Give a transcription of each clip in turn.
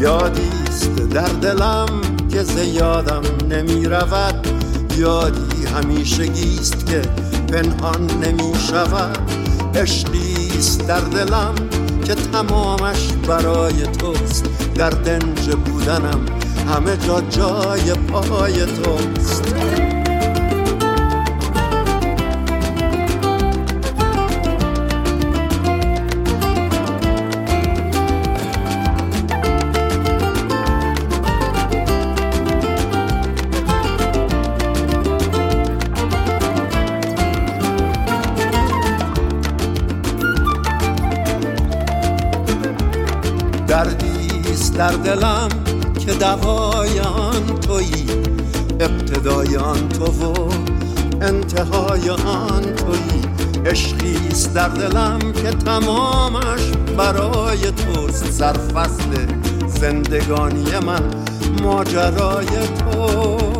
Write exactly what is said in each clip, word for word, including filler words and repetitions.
یادیست در دلم که زیادم نمی رود، یادی همیشگیست که پنهان نمی شود. عشقیست در دلم که تمامش برای توست، در دنج بودنم همه جا جای پای توست. دردیست در دلم که دوای آن تویی، ابتدای آن تو و انتهای آن تویی. عشقیست در دلم که تمامش برای توست، سرفصل زندگانی من ماجرای توست.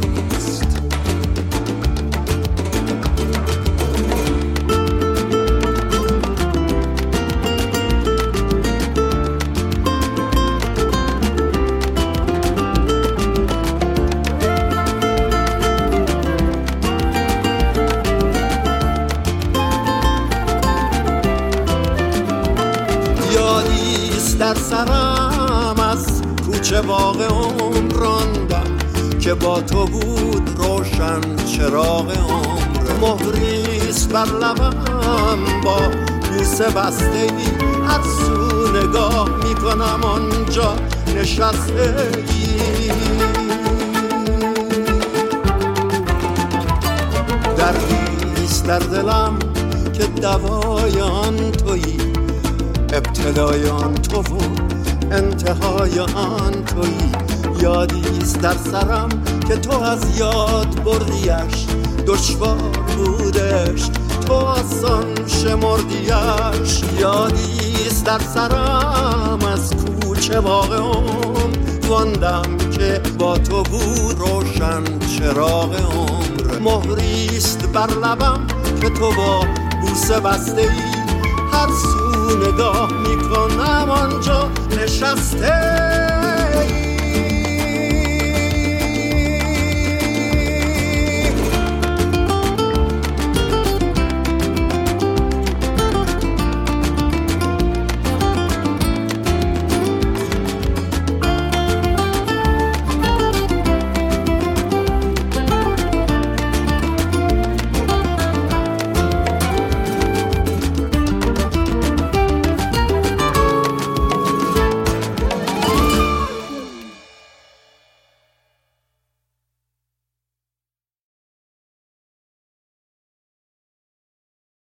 در سرم از کوچه باغ عمر راندم که با تو بود روشن چراغ عمر. مهریست بر لبم با بوسه بسته ای، هر سو نگاه میکنم آنجا نشسته ای. دردیست در دلم که دوای آن تویی، ابتدای آن تو و انتهای آن تویی. یادیست در سرم که تو از یاد بردیش، دشوار بودش تو آسان شمردیش. یادیست در سرم از کوچه باغ عمر واندم که با تو بود روشن چراغ عمر. مهریست بر لبم که تو با بوسه بسته ای، هر سو نگاه میکنم آنجا نشسته.